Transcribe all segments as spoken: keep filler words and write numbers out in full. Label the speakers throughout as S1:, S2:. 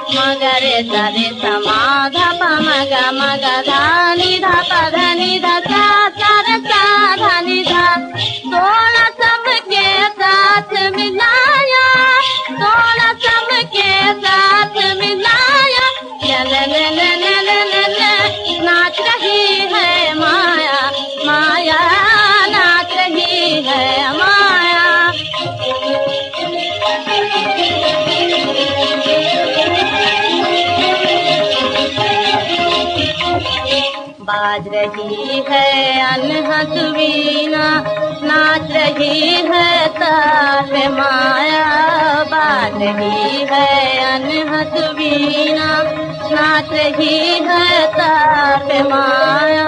S1: मगरे सरे समाध मग मग धानी धा धनी धा चार धनी धा सोलह सबके साथ मिलाया सोलह सबके साथ मिलाया ले ले ले ले ले ले ले नाच रही है माया माया नाच रही है माया बाज रही है अनहद वीणा नाच रही है ताल माया बाज रही है अनहद वीणा नाच रही है ताल माया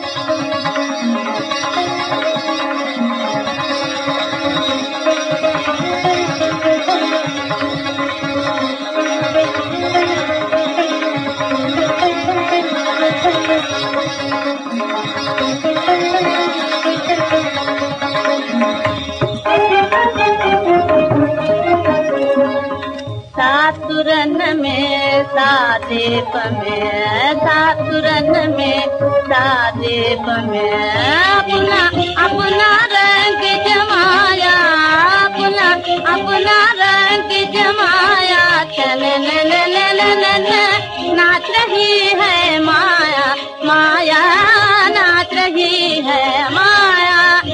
S1: सातुरन में सादेप में सातुरन में सादेप में अपना अपना रंग जमाया अपना अपना रंग जमाया चले ले ले ले ले ले ले नाच रही है माया माया नाच रही है माया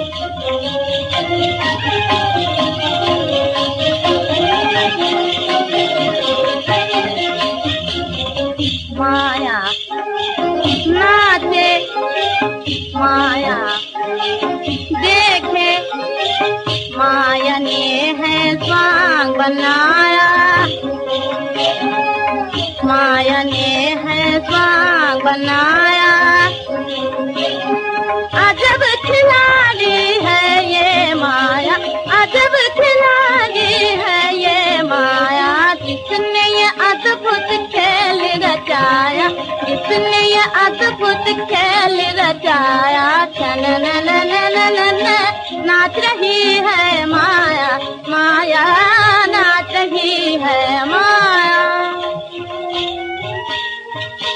S1: माया नाचे माया देखे माया ने है स्वांग बनाया माया ने है स्वांग बनाया अजब खिलाड़ी है ये माया अजब खिलाड़ी है ये माया जिसने ये अद्भुत खेल रचाया जिसने ये अद्भुत खेल रचाया चल न न न न न नाच रही है माया माया नाच रही है माया